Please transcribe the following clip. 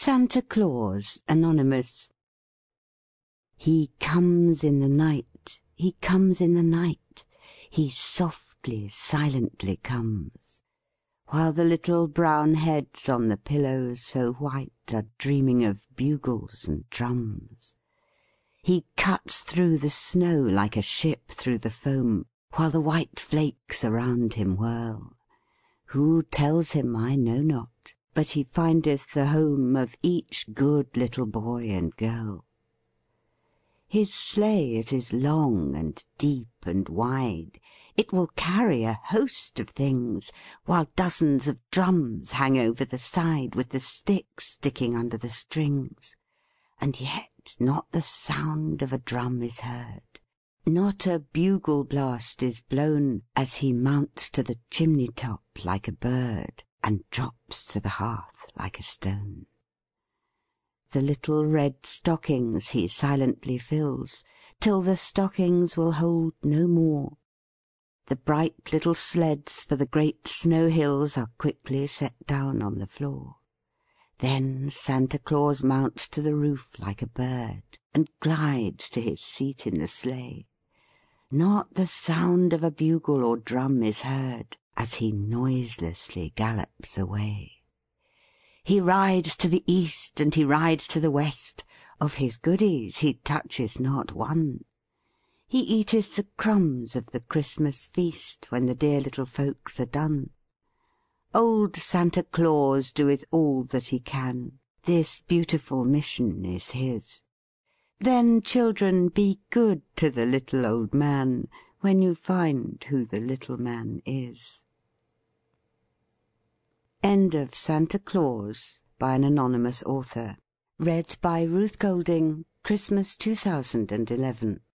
Santa Claus, Anonymous. He comes in the night, he comes in the night, he softly, silently comes, while the little brown heads on the pillows so white are dreaming of bugles and drums. He cuts through the snow like a ship through the foam, while the white flakes around him whirl. Who tells him I know not, but he findeth the home of each good little boy and girl. His sleigh it is long and deep and wide, it will carry a host of things, while dozens of drums hang over the side with the sticks sticking under the strings. And yet not the sound of a drum is heard, not a bugle blast is blown, as he mounts to the chimney top like a bird, and drops to the hearth like a stone. The little red stockings he silently fills, till the stockings will hold no more. The bright little sleds for the great snow hills are quickly set down on the floor. Then Santa Claus mounts to the roof like a bird, and glides to his seat in the sleigh. Not the sound of a bugle or drum is heard, as he noiselessly gallops away. He rides to the east and he rides to the west, of his goodies he touches not one. He eateth the crumbs of the Christmas feast, when the dear little folks are done. Old Santa Claus doeth all that he can, this beautiful mission is his. Then, children, be good to the little old man, when you find who the little man is. End of Santa Claus, by an anonymous author. Read by Ruth Golding, Christmas 2011.